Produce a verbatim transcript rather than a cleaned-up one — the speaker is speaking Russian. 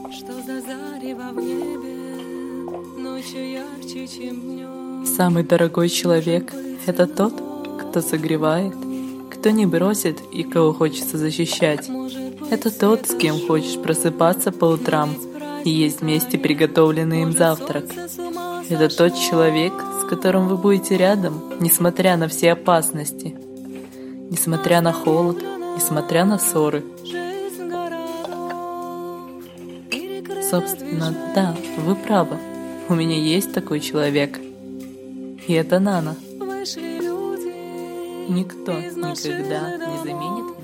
Самый дорогой человек — это тот, кто согревает, кто не бросит и кого хочется защищать. Это тот, с кем хочешь просыпаться по утрам и есть вместе приготовленный им завтрак. Это тот человек, с которым вы будете рядом, несмотря на все опасности, несмотря на холод, несмотря на ссоры. Собственно, да, вы правы. У меня есть такой человек. И это Нана. Никто никогда не заменит